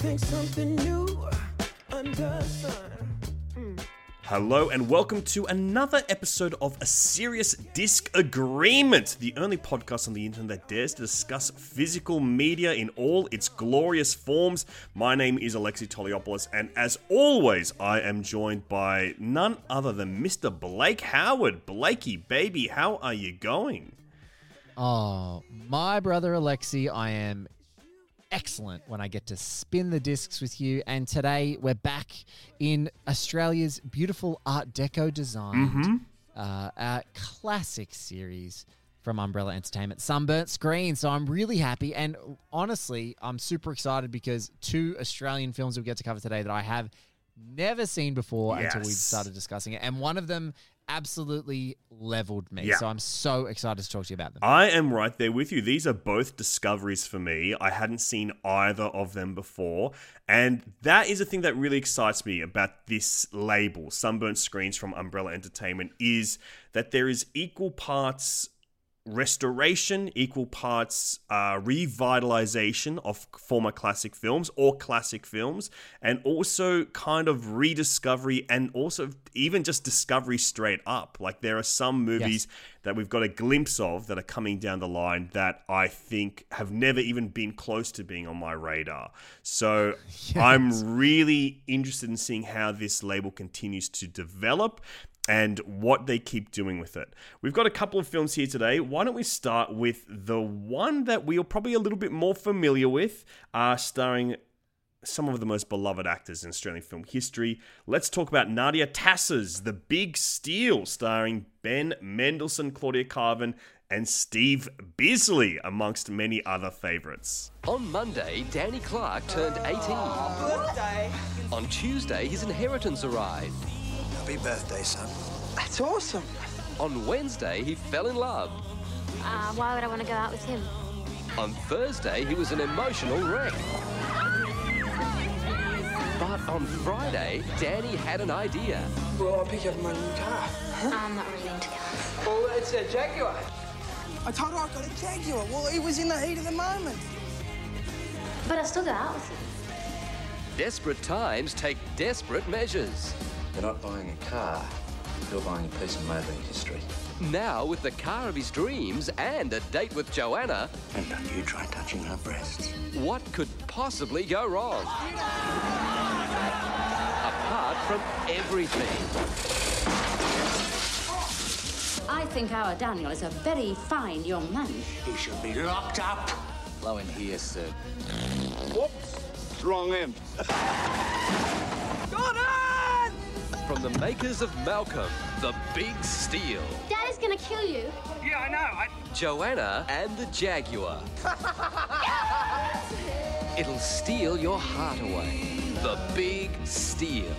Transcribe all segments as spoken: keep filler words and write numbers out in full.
think something new under the sun. Mm. Hello and welcome to another episode of A Serious Disc Agreement, the only podcast on the internet that dares to discuss physical media in all its glorious forms. My name is Alexi Toliopoulos, and as always, I am joined by none other than Mister Blake Howard. Blakey, baby, how are you going? Oh, my brother Alexi, I am excellent when I get to spin the discs with you. And today we're back in Australia's beautiful Art Deco designed Mm-hmm. uh, uh, classic series from Umbrella Entertainment, Sunburnt Screen. So I'm really happy. And honestly, I'm super excited because two Australian films we get to cover today that I have never seen before Yes. until we started discussing it. And one of them absolutely leveled me. Yeah. So I'm so excited to talk to you about them. I am right there with you. These are both discoveries for me. I hadn't seen either of them before. And that is the thing that really excites me about this label, Sunburnt Screens from Umbrella Entertainment, is that there is equal parts restoration, equal parts uh, revitalization of former classic films or classic films, and also kind of rediscovery and also even just discovery straight up. Like there are some movies Yes. that we've got a glimpse of that are coming down the line that I think have never even been close to being on my radar. So Yes. I'm really interested in seeing how this label continues to develop and what they keep doing with it. We've got a couple of films here today. Why don't we start with the one that we are probably a little bit more familiar with, uh, starring some of the most beloved actors in Australian film history. Let's talk about Nadia Tass's The Big Steal, starring Ben Mendelsohn, Claudia Carvin, and Steve Bisley, amongst many other favourites. On Monday, Danny Clark turned eighteen. Birthday. On Tuesday, his inheritance arrived. Happy birthday, son. That's awesome. On Wednesday, he fell in love. Uh, why would I want to go out with him? On Thursday, he was an emotional wreck. But on Friday, Danny had an idea. Well, I'll pick you up in my new car. I'm not really into cars. Well, it's a Jaguar. I told her I got a Jaguar. Well, it was in the heat of the moment. But I'll still go out with him. Desperate times take desperate measures. You're not buying a car. You're buying a piece of motoring history. Now, with the car of his dreams and a date with Joanna, And don't you try touching her breasts. what could possibly go wrong? Apart from everything. I think our Daniel is a very fine young man. He should be locked up. Blow in here, sir. Whoops! Wrong end. From the makers of Malcolm, The Big Steal, Daddy's gonna kill you. Yeah, I know. I... Joanna and the Jaguar. It'll steal your heart away. The Big Steal.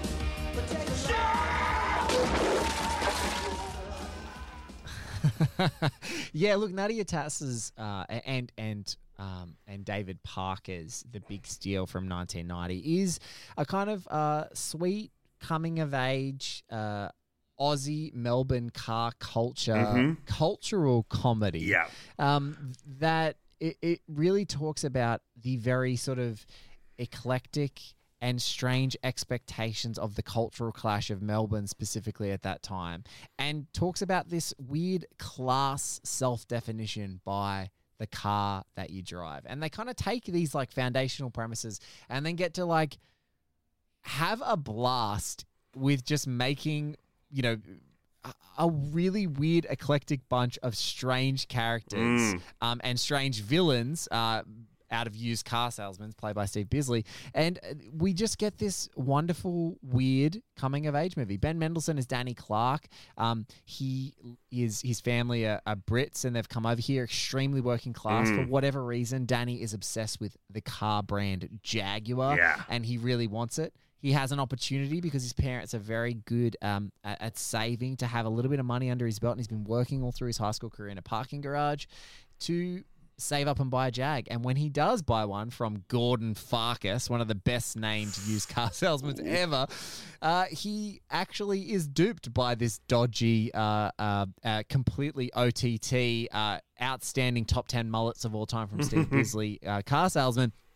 Yeah, look, Nadia Tass's uh, and and um, and David Parker's The Big Steal from nineteen ninety is a kind of uh, sweet coming of age uh, Aussie Melbourne car culture Mhm. cultural comedy. Yeah. um, that it, it really talks about the very sort of eclectic and strange expectations of the cultural clash of Melbourne specifically at that time, and talks about this weird class self-definition by the car that you drive. And they kind of take these like foundational premises and then get to like have a blast with just making, you know, a- a really weird eclectic bunch of strange characters Mm. um, and strange villains uh, out of used car salesmen played by Steve Bisley. And uh, we just get this wonderful, weird coming of age movie. Ben Mendelsohn is Danny Clark. Um, he is, his family are, are Brits and they've come over here extremely working class. Mm. For whatever reason, Danny is obsessed with the car brand Jaguar Yeah. and he really wants it. He has an opportunity because his parents are very good um, at, at saving to have a little bit of money under his belt, and he's been working all through his high school career in a parking garage to save up and buy a Jag. And when he does buy one from Gordon Farkas, one of the best named used car salesmen ever, uh, he actually is duped by this dodgy, uh, uh, uh, completely O T T, uh, outstanding top ten mullets of all time from Steve Bisley uh, car salesman.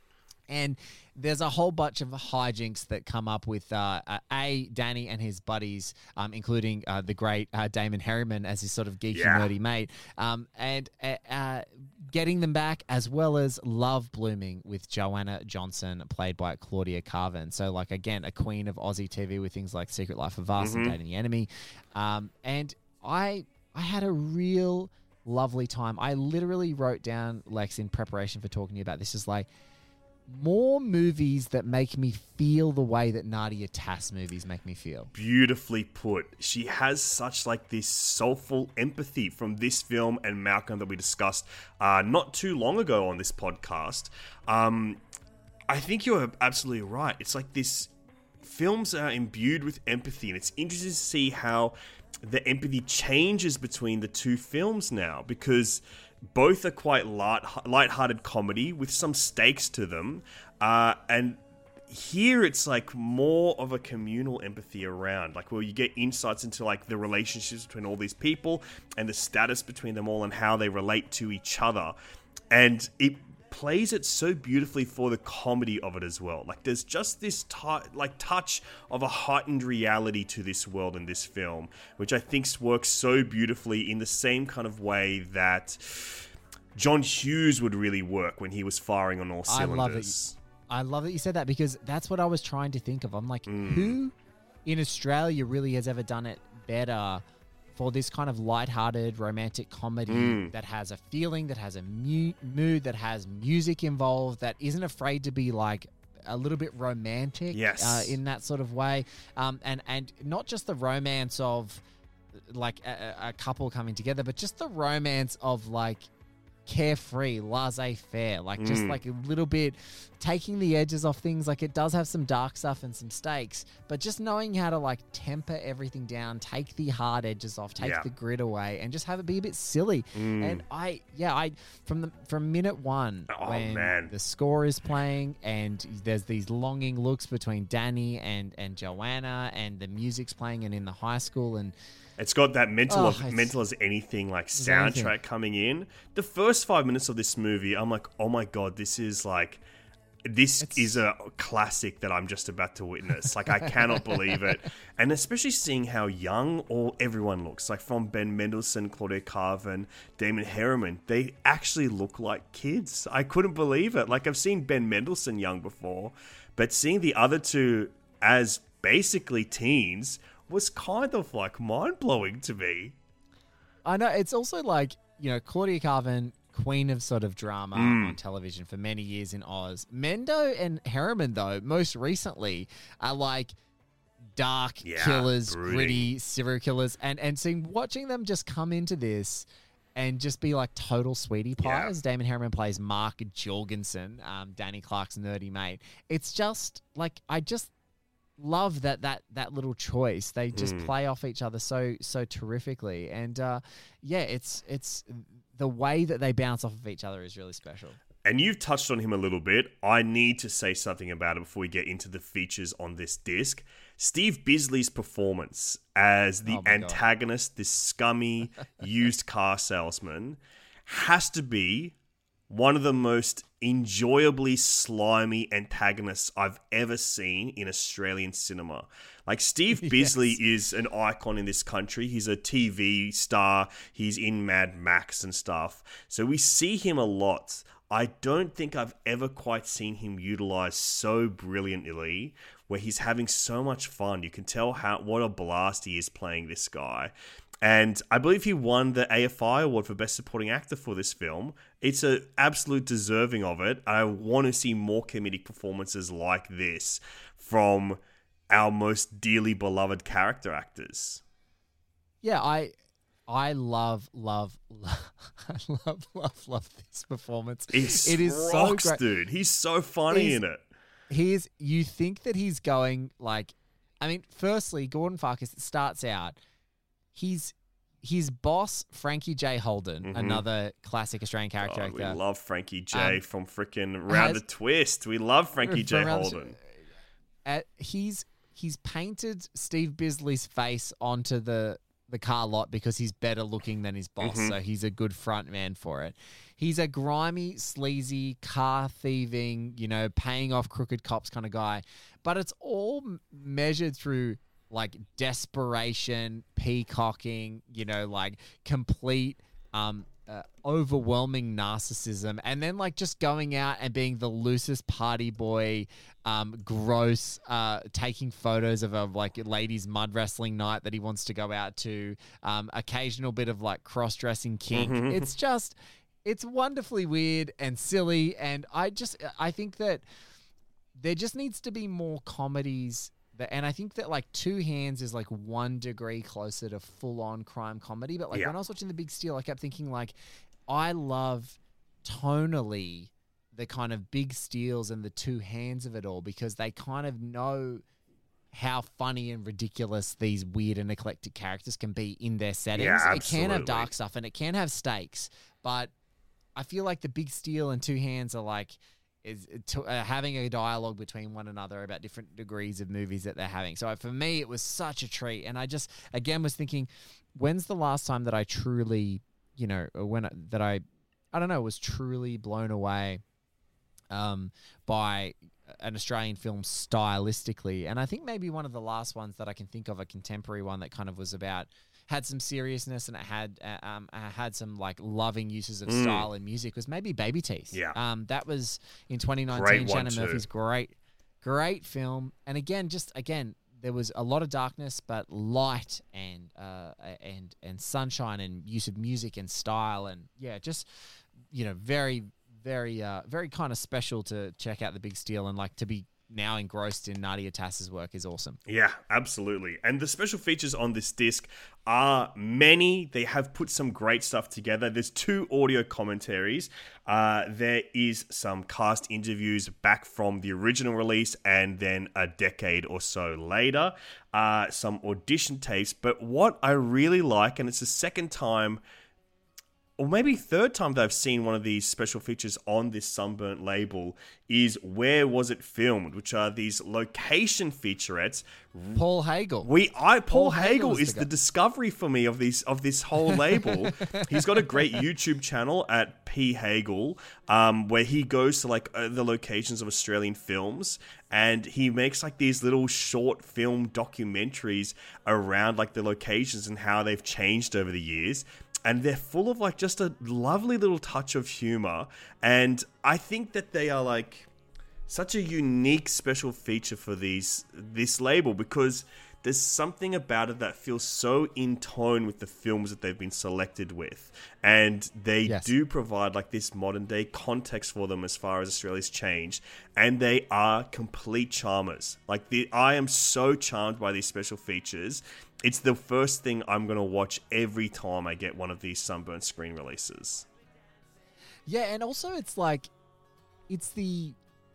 And there's a whole bunch of hijinks that come up with uh, uh, A, Danny and his buddies, um, including uh, the great uh, Damon Herriman as his sort of geeky, Yeah. nerdy mate, um, and uh, uh, getting them back, as well as love blooming with Joanna Johnson, played by Claudia Carvin. So, like, again, a queen of Aussie T V with things like Secret Life of Us Mm-hmm. and Dating the Enemy. Um, and I, I had a real lovely time. I literally wrote down, Lex, in preparation for talking to you about this, is like, more movies that make me feel the way that Nadia Tass movies make me feel. Beautifully put. She has such like this soulful empathy from this film and Malcolm that we discussed uh, not too long ago on this podcast. Um, I think you're absolutely right. It's like this, films are imbued with empathy, and it's interesting to see how the empathy changes between the two films now, because both are quite light, light-hearted comedy with some stakes to them. Uh, and here it's like more of a communal empathy around, like where you get insights into like the relationships between all these people and the status between them all and how they relate to each other. And it plays it so beautifully for the comedy of it as well. Like there's just this t- like touch of a heightened reality to this world in this film, which I think works so beautifully in the same kind of way that John Hughes would really work when he was firing on all cylinders. I love it. I love that you said that, because that's what I was trying to think of. I'm like, Mm. who in Australia really has ever done it better for this kind of lighthearted romantic comedy Mm. that has a feeling, that has a mu- mood, that has music involved, that isn't afraid to be like a little bit romantic Yes. uh, in that sort of way. Um, and, and not just the romance of like a, a couple coming together, but just the romance of like carefree, laissez-faire, like just Mm. like a little bit taking the edges off things. Like it does have some dark stuff and some stakes, but just knowing how to like temper everything down, take the hard edges off, take Yeah. the grit away, and just have it be a bit silly. Mm. And I, yeah, I from the from minute one Oh, when man. the score is playing and there's these longing looks between Danny and and Joanna, and the music's playing, and in the high school, and It's got that mental Oh, of it's- mental as anything like As soundtrack anything. coming in. The first five minutes of this movie, I'm like, oh my god, this is like, this It's- is a classic that I'm just about to witness. Like I cannot believe it, and especially seeing how young all everyone looks. Like from Ben Mendelsohn, Claudia Carvin, Damon Herriman, they actually look like kids. I couldn't believe it. Like I've seen Ben Mendelsohn young before, but seeing the other two as basically teens was kind of like mind-blowing to me. I know it's also like, you know, Claudia Carvin, queen of sort of drama Mm. on television for many years in Oz. Mendo and Herriman, though, most recently are like dark Yeah, killers, brooding. gritty serial killers, and and seeing watching them just come into this and just be like total sweetie Yeah. pies. Damon Herriman plays Mark Jorgensen, um, Danny Clark's nerdy mate. It's just like I just love that that that little choice. They just Mm. play off each other so so terrifically, and uh, yeah, it's it's the way that they bounce off of each other is really special. And you've touched on him a little bit. I need to say something about it before we get into the features on this disc. Steve Bisley's performance as the Oh my God. antagonist, this scummy used car salesman, has to be one of the most enjoyably slimy antagonists I've ever seen in Australian cinema. Like, Steve Bisley Yes. is an icon in this country. He's a T V star. He's in Mad Max and stuff. So we see him a lot. I don't think I've ever quite seen him utilized so brilliantly, where he's having so much fun. You can tell how what a blast he is playing this guy. And I believe he won the A F I Award for Best Supporting Actor for this film. It's a absolute deserving of it. I want to see more comedic performances like this from our most dearly beloved character actors. Yeah, I I love love love I love love love this performance. He's It is so rocks, great. dude. He's so funny He's- in it. He's you think that he's going like, I mean, firstly, Gordon Farkas starts out. He's his boss, Frankie J. Holden, Mhm. another classic Australian character God, we actor. love Frankie J Um, from freaking Round has- the Twist. We love Frankie J. From Round the- Holden. Uh, he's he's painted Steve Bisley's face onto the the car lot because he's better looking than his boss, Mm-hmm. so he's a good front man for it. He's a grimy, sleazy, car thieving, you know, paying off crooked cops kind of guy, but it's all m- measured through like desperation, peacocking, you know, like complete um uh, overwhelming narcissism, and then like just going out and being the loosest party boy, um gross, uh taking photos of a like ladies mud wrestling night that he wants to go out to, um occasional bit of like cross-dressing kink. It's just it's wonderfully weird and silly, and I just I think that there just needs to be more comedies. That, and I think that like Two Hands is like one degree closer to full on crime comedy. But like Yeah. when I was watching The Big Steal, I kept thinking like, I love tonally the kind of big steals and the two hands of it all, because they kind of know how funny and ridiculous these weird and eclectic characters can be in their settings. Yeah, it can have absolutely. dark stuff and it can have stakes, but I feel like The Big Steal and Two Hands are like, is to, uh, having a dialogue between one another about different degrees of movies that they're having. So for me, it was such a treat. And I just, again, was thinking, when's the last time that I truly, you know, when that I, I don't know, was truly blown away um, by an Australian film stylistically. And I think maybe one of the last ones that I can think of, a contemporary one that kind of was about, had some seriousness and it had uh, um uh, had some like loving uses of Mm. style and music, was maybe Baby Teeth. Yeah. Um, that was in twenty nineteen. Great one Shannon too. Murphy's great, great film. And again, just again, there was a lot of darkness, but light and uh and and sunshine and use of music and style, and yeah, just you know, very very uh very kind of special to check out The Big Steal, and like to be now engrossed in Nadia Tass's work is awesome. Yeah, absolutely. And the special features on this disc are many. They have put some great stuff together. There's two audio commentaries. Uh, there is some cast interviews back from the original release and then a decade or so later. Uh, some audition tapes. But what I really like, and it's the second time or maybe third time that I've seen one of these special features on this Sunburnt label, is Where Was It Filmed, which are these location featurettes. Paul Hagel. We, I, Paul, Paul Hagel Hagel is is the the guy. discovery for me of these of this whole label. He's got a great YouTube channel at P Hagel, um, where he goes to like uh, the locations of Australian films, and he makes like these little short film documentaries around like the locations and how they've changed over the years. And they're full of like just a lovely little touch of humor. And I think that they are like such a unique special feature for these this label, because there's something about it that feels so in tone with the films that they've been selected with. And they Yes. do provide like this modern day context for them as far as Australia's changed. And they are complete charmers. Like the, I am so charmed by these special features. It's the first thing I'm going to watch every time I get one of these Sunburnt screen releases. Yeah, and also it's like, it's the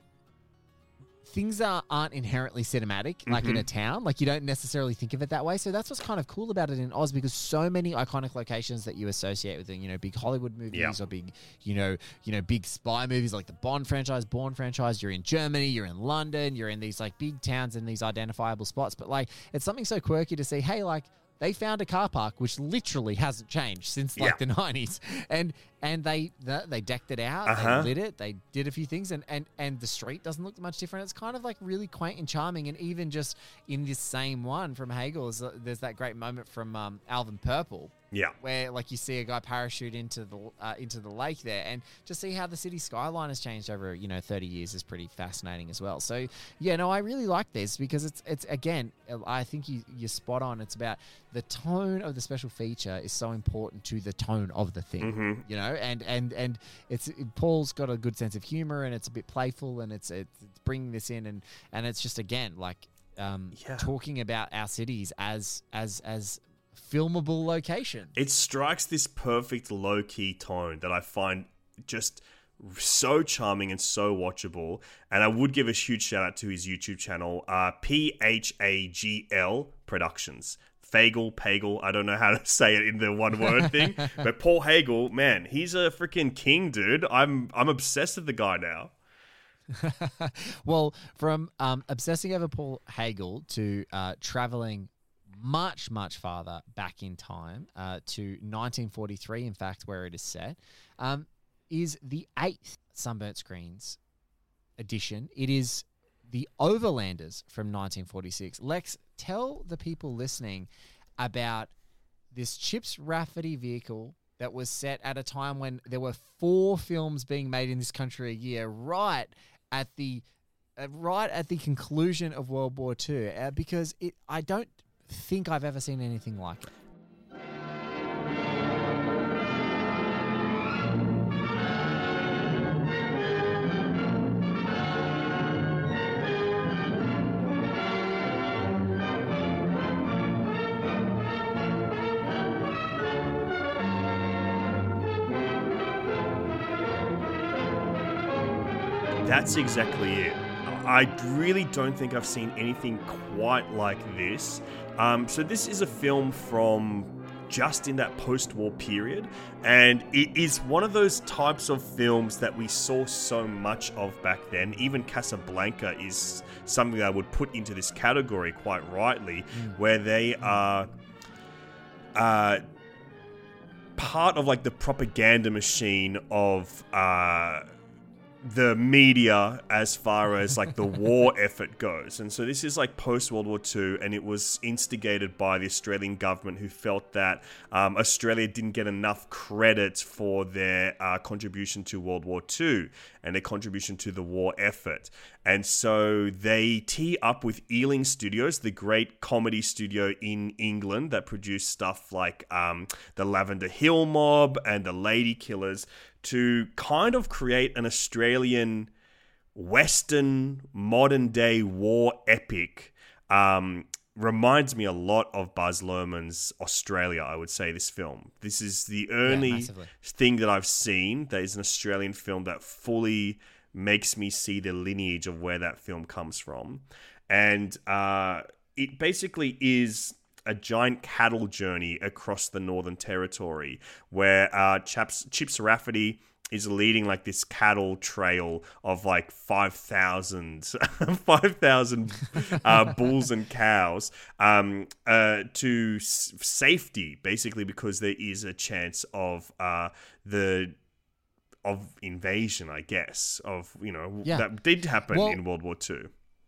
things that aren't inherently cinematic, like in a town. Like you don't necessarily think of it that way. So that's what's kind of cool about it in Oz, because so many iconic locations that you associate with, you know, big Hollywood movies Yeah. or big, you know, you know, big spy movies like the Bond franchise, Bourne franchise. You're in Germany, you're in London, you're in these like big towns and these identifiable spots. But like, it's something so quirky to see, hey, like, they found a car park which literally hasn't changed since like Yeah. the nineties, and and they the, they decked it out, Uh-huh. they lit it, they did a few things, and, and and the street doesn't look much different. It's kind of like really quaint and charming. And even just in this same one from Hagel's, uh, there's that great moment from um, Alvin Purple, Yeah. where like you see a guy parachute into the uh, into the lake there, and to see how the city skyline has changed over you know thirty years is pretty fascinating as well. So yeah, no, I really like this because it's it's again, I think you you're spot on. It's about the tone of the special feature is so important to the tone of the thing, Mm-hmm. you know, and and and it's Paul's got a good sense of humor, and it's a bit playful, and it's it's, it's bringing this in, and and it's just again like um, Yeah. talking about our cities as as as filmable location. It strikes this perfect low-key tone that I find just so charming and so watchable. And I would give a huge shout out to his YouTube channel, uh, P H A G L Productions. Fagel, Pagel, I don't know how to say it in the one word thing, but Paul Hagel, man, he's a freaking king, dude. I'm I'm obsessed with the guy now. Well, from um, obsessing over Paul Hagel to uh, traveling much, much farther back in time uh, to nineteen forty-three, in fact, where it is set, um, is the eighth Sunburnt Screens edition. It is the Overlanders from nineteen forty-six. Lex, tell the people listening about this Chips Rafferty vehicle that was set at a time when there were four films being made in this country a year, right at the uh, right at the conclusion of World War Two, uh, because it I don't think I've ever seen anything like it. That's exactly it. I really don't think I've seen anything quite like this. Um, so this is a film from just in that post-war period, and it is one of those types of films that we saw so much of back then. Even Casablanca is something I would put into this category quite rightly, mm. where they are uh, part of like the propaganda machine of uh, the media as far as like the war effort goes. And so this is like post World War Two, and it was instigated by the Australian government, who felt that um, Australia didn't get enough credit for their uh, contribution to World War Two and their contribution to the war effort. And so they tee up with Ealing Studios, the great comedy studio in England that produced stuff like um, the Lavender Hill Mob and the Lady Killers, to kind of create an Australian Western modern day war epic. Um, reminds me a lot of Baz Luhrmann's Australia, I would say, this film. This is the only yeah, thing that I've seen that is an Australian film that fully makes me see the lineage of where that film comes from. And uh, it basically is a giant cattle journey across the Northern Territory, where uh, Chaps, Chips Rafferty is leading like this cattle trail of like five thousand five thousand uh, bulls and cows um, uh, to s- safety, basically, because there is a chance of uh, the of invasion, I guess, of, you know, Yeah. that did happen Well, in World War Two.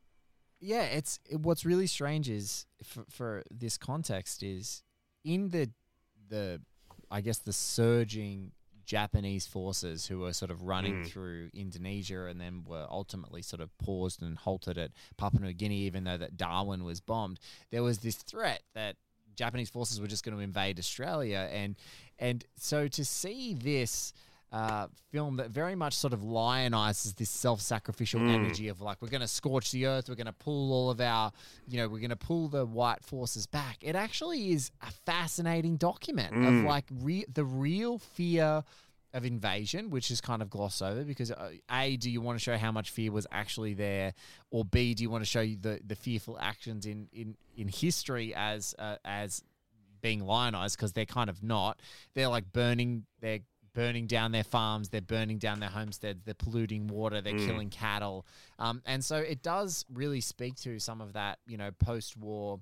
Yeah, it's what's really strange is for, for this context is in the the I guess the surging Japanese forces who were sort of running Mm. through Indonesia and then were ultimately sort of paused and halted at Papua New Guinea, even though that Darwin was bombed. There was this threat that Japanese forces were just going to invade Australia, and and so to see this Uh, film that very much sort of lionizes this self-sacrificial Mm. energy of like, we're going to scorch the earth, we're going to pull all of our, you know, we're going to pull the white forces back. It actually is a fascinating document Mm. of like re- the real fear of invasion, which is kind of glossed over because uh, A, do you want to show how much fear was actually there, or B, do you want to show you the, the fearful actions in, in, in history as, uh, as being lionized, because they're kind of not. They're like burning their burning down their farms, they're burning down their homesteads, they're polluting water, they're Mm. killing cattle. Um, and so it does really speak to some of that, you know, post-war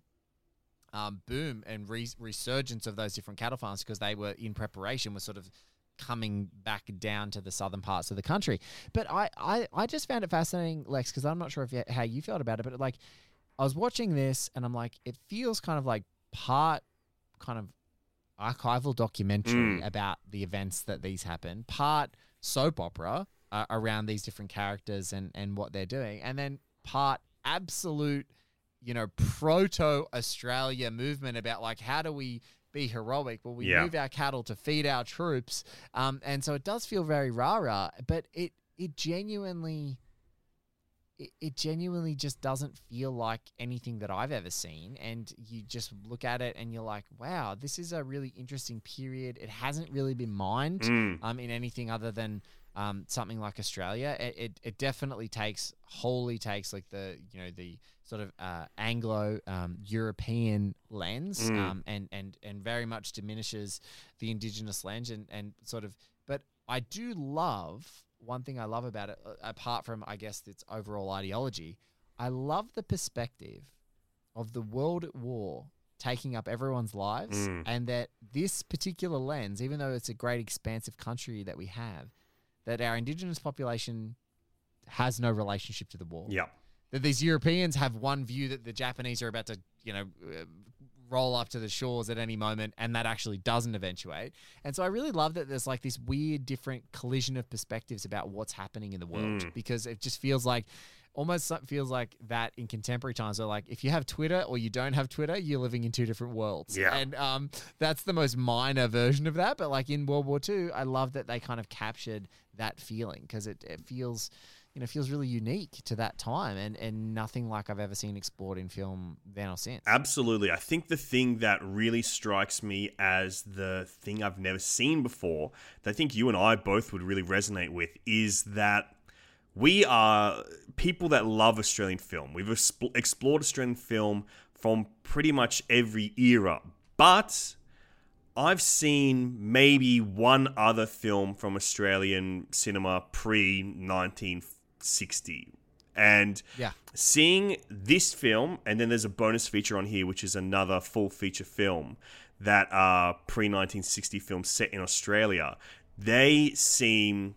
um, boom and re- resurgence of those different cattle farms, because they were in preparation, were sort of coming back down to the southern parts of the country. But I, I, I just found it fascinating, Lex, because I'm not sure if you, how you felt about it, but like I was watching this and I'm like, it feels kind of like part kind of archival documentary Mm. about the events that these happen, part soap opera uh, around these different characters and, and what they're doing, and then part absolute, you know, proto-Australia movement about like, how do we be heroic? Well, we Yeah. move our cattle to feed our troops. Um, and so it does feel very rah-rah, but it, it genuinely... It, it genuinely just doesn't feel like anything that I've ever seen. And you just look at it and you're like, wow, this is a really interesting period. It hasn't really been mined Mm. um, in anything other than um, something like Australia. It, it it definitely takes, wholly takes like the, you know, the sort of uh, Anglo um, European lens Mm. um, and, and, and very much diminishes the indigenous lens and, and sort of, but I do love... One thing I love about it, uh, apart from, I guess, its overall ideology, I love the perspective of the world at war taking up everyone's lives, Mm. and that this particular lens, even though it's a great expansive country that we have, that our Indigenous population has no relationship to the war. Yeah. That these Europeans have one view that the Japanese are about to, you know, uh, roll up to the shores at any moment, and that actually doesn't eventuate. And so I really love that there's like this weird different collision of perspectives about what's happening in the world, Mm. because it just feels like almost so- feels like that in contemporary times. So like if you have Twitter or you don't have Twitter, you're living in two different worlds. Yeah. And um, that's the most minor version of that. But like in World War Two, I love that they kind of captured that feeling, because it, it feels, you know, feels really unique to that time, and, and nothing like I've ever seen explored in film then or since. Absolutely. I think the thing that really strikes me as the thing I've never seen before, that I think you and I both would really resonate with, is that we are people that love Australian film. We've exp- explored Australian film from pretty much every era, but I've seen maybe one other film from Australian cinema pre nineteen sixty. And Yeah. seeing this film, and then there's a bonus feature on here, which is another full feature film that are pre nineteen sixty films set in Australia, they seem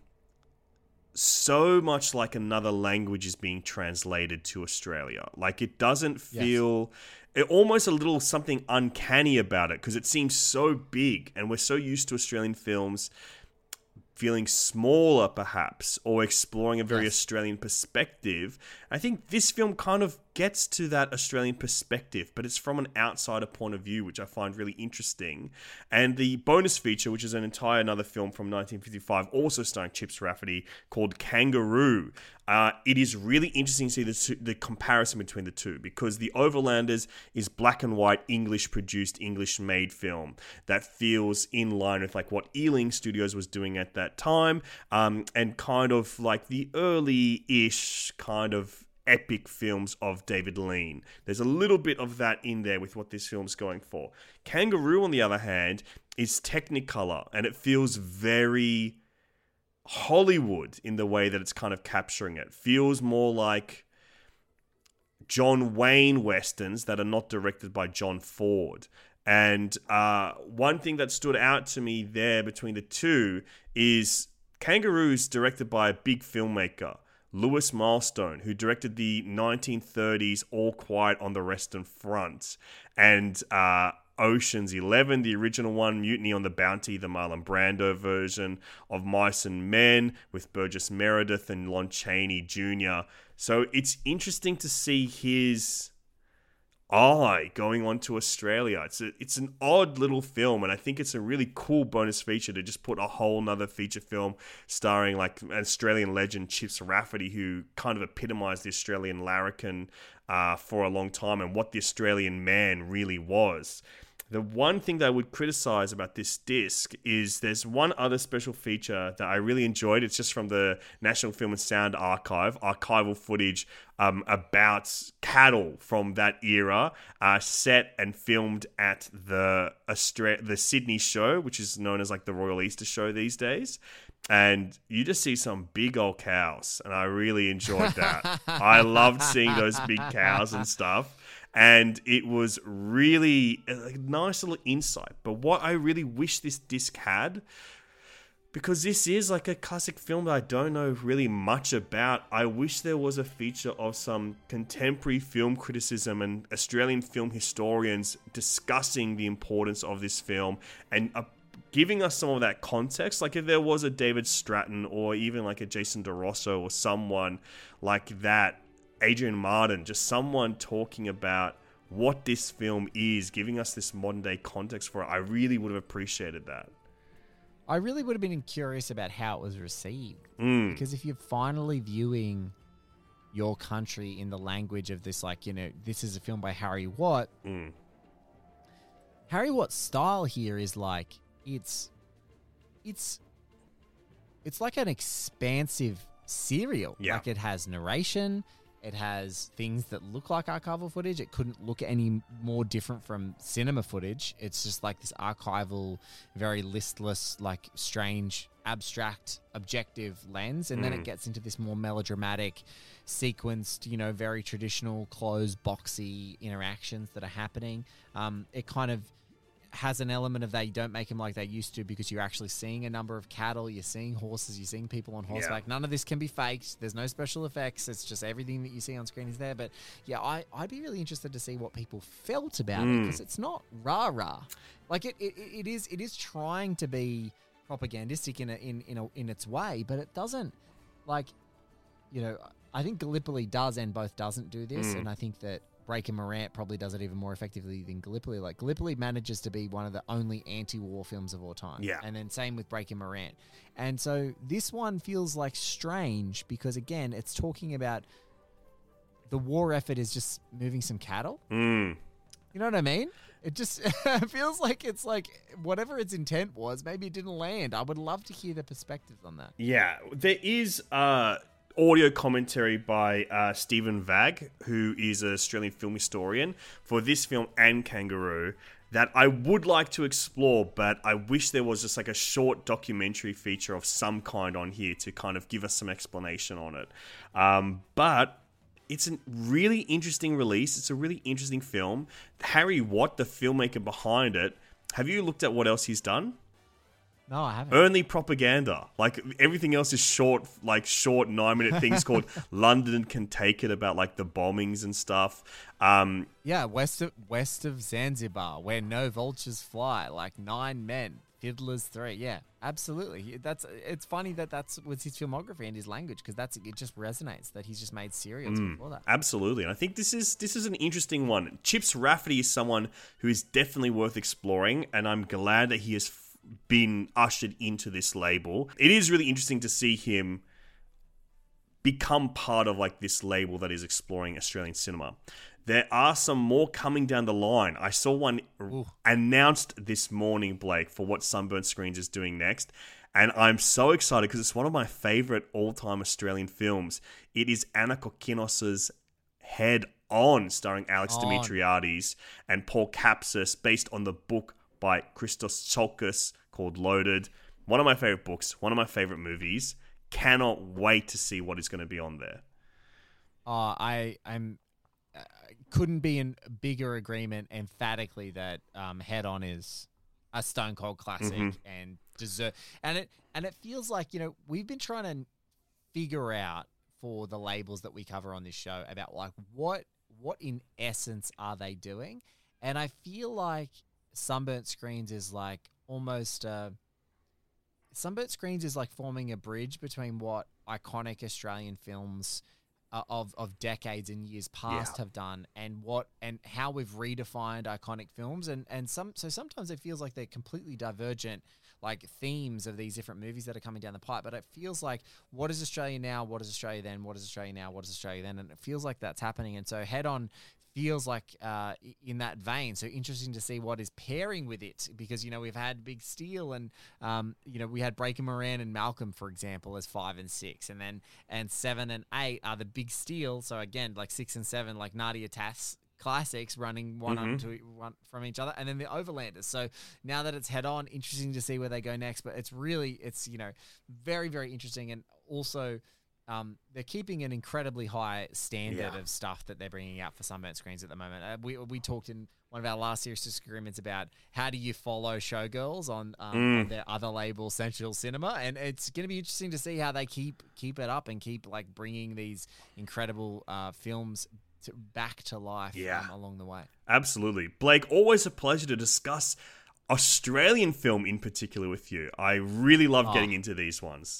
so much like another language is being translated to Australia. Like, it doesn't feel... It almost a little something uncanny about it, because it seems so big, and we're so used to Australian films feeling smaller, perhaps, or exploring a very Yes. Australian perspective. I think this film kind of gets to that Australian perspective, but it's from an outsider point of view, which I find really interesting. And the bonus feature, which is an entire another film from nineteen fifty-five, also starring Chips Rafferty, called Kangaroo. Uh, it is really interesting to see the, two, the comparison between the two, because The Overlanders is black and white, English-produced, English-made film that feels in line with like what Ealing Studios was doing at that time, um, and kind of like the early-ish kind of epic films of David Lean. There's a little bit of that in there with what this film's going for. Kangaroo, on the other hand, is Technicolor, and it feels very Hollywood in the way that it's kind of capturing it. Feels more like John Wayne westerns that are not directed by John Ford. And uh, one thing that stood out to me there between the two is Kangaroo's directed by a big filmmaker, Lewis Milestone, who directed the nineteen thirties All Quiet on the Western Front, and uh, Ocean's Eleven, the original one, Mutiny on the Bounty, the Marlon Brando version of Mice and Men with Burgess Meredith and Lon Chaney Junior So it's interesting to see his eye going on to Australia. It's a, it's an odd little film, and I think it's a really cool bonus feature to just put a whole nother feature film starring like an Australian legend, Chips Rafferty, who kind of epitomized the Australian larrikin uh, for a long time and what the Australian man really was. The one thing that I would criticize about this disc is there's one other special feature that I really enjoyed. It's just from the National Film and Sound Archive, archival footage um, about cattle from that era, uh, set and filmed at the Austra- the Sydney show, which is known as like the Royal Easter Show these days. And you just see some big old cows, and I really enjoyed that. I loved seeing those big cows and stuff. And it was really a nice little insight. But what I really wish this disc had, because this is like a classic film that I don't know really much about, I wish there was a feature of some contemporary film criticism and Australian film historians discussing the importance of this film and uh, giving us some of that context. Like if there was a David Stratton or even like a Jason DeRosso or someone like that, Adrian Martin, just someone talking about what this film is, giving us this modern day context for it, I really would have appreciated that. I really would have been curious about how it was received. Mm. Because if you're finally viewing your country in the language of this, like, you know, this is a film by Harry Watt. Mm. Harry Watt's style here is like, it's, it's, it's like an expansive serial. Yeah. Like it has narration. It has things that look like archival footage. It couldn't look any more different from cinema footage. It's just like this archival, very listless, like strange, abstract, objective lens. And mm. then it gets into this more melodramatic, sequenced, you know, very traditional, closed, boxy interactions that are happening. Um, it kind of has an element of that. You don't make them like they used to because you're actually seeing a number of cattle, you're seeing horses, you're seeing people on horseback. Yeah. None of this can be faked. There's no special effects. It's just everything that you see on screen is there. But yeah, I, I'd be really interested to see what people felt about mm. it, because it's not rah-rah. Like it, it, it is it is trying to be propagandistic in a, in in a, in its way, but it doesn't, like, you know, I think Gallipoli does and both doesn't do this, mm. and I think that Breaking Morant probably does it even more effectively than Gallipoli. Like, Gallipoli manages to be one of the only anti-war films of all time. Yeah. And then same with Breaking Morant. And so this one feels like strange because, again, it's talking about the war effort is just moving some cattle. Mm. You know what I mean? It just feels like it's like whatever its intent was, maybe it didn't land. I would love to hear the perspectives on that. Yeah. There is... Uh... audio commentary by uh, Stephen Vagg, who is an Australian film historian, for this film and Kangaroo, that I would like to explore, but I wish there was just like a short documentary feature of some kind on here to kind of give us some explanation on it. Um, but it's a really interesting release. It's a really interesting film. Harry Watt, the filmmaker behind it, have you looked at what else he's done? No, I haven't. Only propaganda. Like, everything else is short, like, short nine-minute things called London Can Take It, about, like, the bombings and stuff. Um, yeah, west of, west of Zanzibar, where no vultures fly, like Nine Men, Fiddler's Three. Yeah, absolutely. That's It's funny that that's was his filmography and his language, because that's it just resonates that he's just made serials mm, before that. Absolutely. And I think this is this is an interesting one. Chips Rafferty is someone who is definitely worth exploring, and I'm glad that he has been ushered into this label. It is really interesting to see him become part of like this label that is exploring Australian cinema. There are some more coming down the line. I saw one Ooh. announced this morning, Blake, for what Sunburnt Screens is doing next. And I'm so excited because it's one of my favorite all-time Australian films. It is Anna Kokinos' Head On, starring Alex on. Dimitriades and Paul Kapsis, based on the book by Christos Tsiolkas called Loaded. One of my favorite books, one of my favorite movies. Cannot wait to see what is going to be on there. Oh, I I'm uh, couldn't be in bigger agreement emphatically that um, Head On is a stone cold classic mm-hmm. and deserve. And it and it feels like, you know, we've been trying to figure out for the labels that we cover on this show about like what what in essence are they doing, and I feel like Sunburnt Screens is like almost uh, Sunburnt Screens is like forming a bridge between what iconic Australian films uh, of of decades and years past yeah. have done, and what and how we've redefined iconic films, and and some so sometimes it feels like they're completely divergent, like themes of these different movies that are coming down the pipe. But it feels like, what is Australia now? What is Australia then? What is Australia now? What is Australia then? And it feels like that's happening. And so Head On feels like uh, in that vein. So interesting to see what is pairing with it, because, you know, we've had Big Steel and, um, you know, we had Breaking Moran and Malcolm, for example, as five and six. And then and seven and eight are the Big Steel. So again, like six and seven, like Nadia Tass classics running one mm-hmm. onto one from each other, and then the Overlanders. So now that it's Head On, interesting to see where they go next. But it's really, it's, you know, very, very interesting. And also, Um, they're keeping an incredibly high standard yeah. of stuff that they're bringing out for Sunburnt Screens at the moment. Uh, we we talked in one of our last serious disagreements about how do you follow Showgirls on, um, mm. on their other label, Sensual Cinema, and it's going to be interesting to see how they keep keep it up and keep like bringing these incredible uh, films to, back to life yeah. um, along the way. Absolutely, Blake. Always a pleasure to discuss Australian film in particular with you. I really love oh. getting into these ones.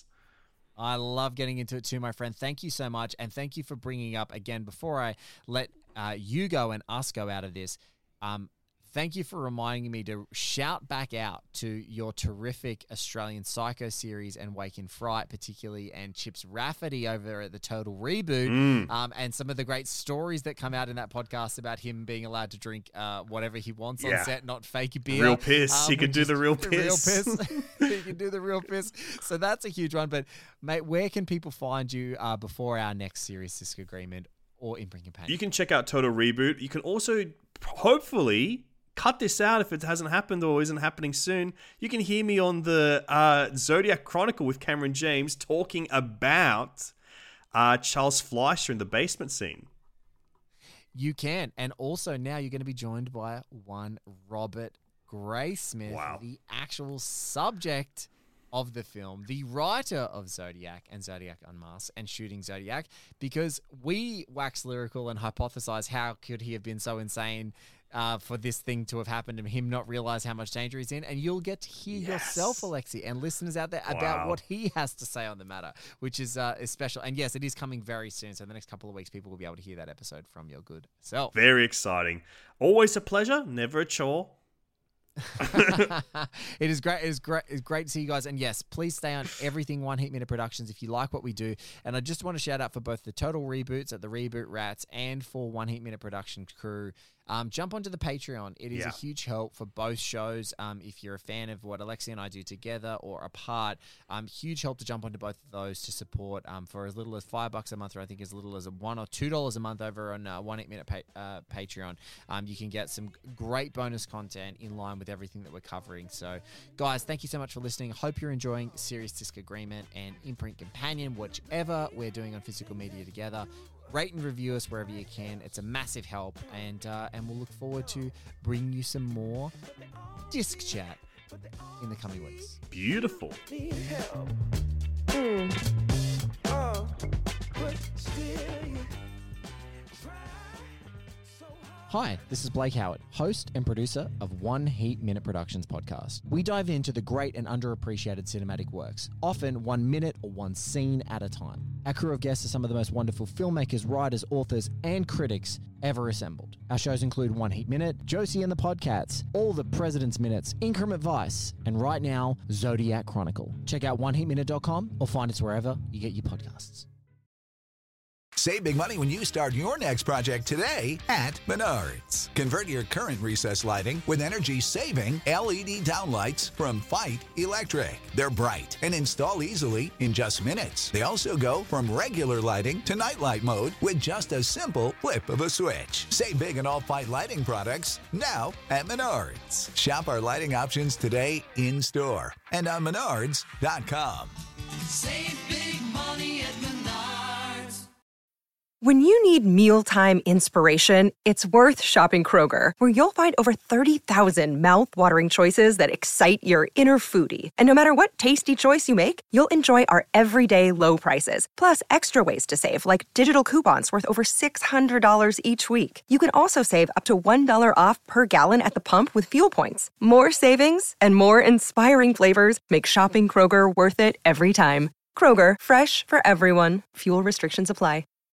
I love getting into it too, my friend. Thank you so much. And thank you for bringing up, again, before I let uh, you go and us go out of this, um, thank you for reminding me to shout back out to your terrific Australian Psycho series and Wake in Fright, particularly, and Chips Rafferty over at the Total Reboot, mm. um, and some of the great stories that come out in that podcast about him being allowed to drink uh, whatever he wants yeah. on set, not fake beer. Real piss. Um, he can do the real the piss. Real piss. He can do the real piss. So that's a huge one. But, mate, where can people find you uh, before our next Serious Disagreement, or Imprint Companion. You can check out Total Reboot. You can also hopefully cut this out if it hasn't happened or isn't happening soon. You can hear me on the uh, Zodiac Chronicle with Cameron James talking about uh, Charles Fleischer in the basement scene. You can. And also now you're going to be joined by one Robert Graysmith, Wow. the actual subject of the film, the writer of Zodiac and Zodiac Unmasked and Shooting Zodiac, because we wax lyrical and hypothesize how could he have been so insane uh, for this thing to have happened and him not realize how much danger he's in. And you'll get to hear Yes. yourself, Alexi, and listeners out there Wow. about what he has to say on the matter, which is, uh, is special. And yes, it is coming very soon. So in the next couple of weeks, people will be able to hear that episode from your good self. Very exciting. Always a pleasure, never a chore. It is great. It is great. It's great to see you guys. And yes, please stay on everything One Heat Minute Productions if you like what we do. And I just want to shout out for both the Total Reboots at the Reboot Rats and for One Heat Minute Production crew. Um, jump onto the Patreon. It is Yeah. a huge help for both shows. Um, if you're a fan of what Alexi and I do together or apart, um, huge help to jump onto both of those to support um, for as little as five bucks a month, or I think as little as a one or two dollars a month over on uh, One Eight Minute pa- uh, Patreon. Um, you can get some great bonus content in line with everything that we're covering. So, guys, thank you so much for listening. Hope you're enjoying Serious Disc Agreement and Imprint Companion, whichever we're doing on physical media together. Rate and review us wherever you can. It's a massive help, and uh, and we'll look forward to bringing you some more disc chat in the coming weeks. Beautiful. Hi, this is Blake Howard, host and producer of One Heat Minute Productions podcast. We dive into the great and underappreciated cinematic works, often one minute or one scene at a time. Our crew of guests are some of the most wonderful filmmakers, writers, authors, and critics ever assembled. Our shows include One Heat Minute, Josie and the Podcats, All the President's Minutes, Increment Vice, and right now, Zodiac Chronicle. Check out one heat minute dot com or find us wherever you get your podcasts. Save big money when you start your next project today at Menards. Convert your current recessed lighting with energy-saving L E D downlights from Fight Electric. They're bright and install easily in just minutes. They also go from regular lighting to nightlight mode with just a simple flip of a switch. Save big on all Fight lighting products now at Menards. Shop our lighting options today in-store and on menards dot com. Save big money at Menards. When you need mealtime inspiration, it's worth shopping Kroger, where you'll find over thirty thousand mouth-watering choices that excite your inner foodie. And no matter what tasty choice you make, you'll enjoy our everyday low prices, plus extra ways to save, like digital coupons worth over six hundred dollars each week. You can also save up to one dollar off per gallon at the pump with fuel points. More savings and more inspiring flavors make shopping Kroger worth it every time. Kroger, fresh for everyone. Fuel restrictions apply.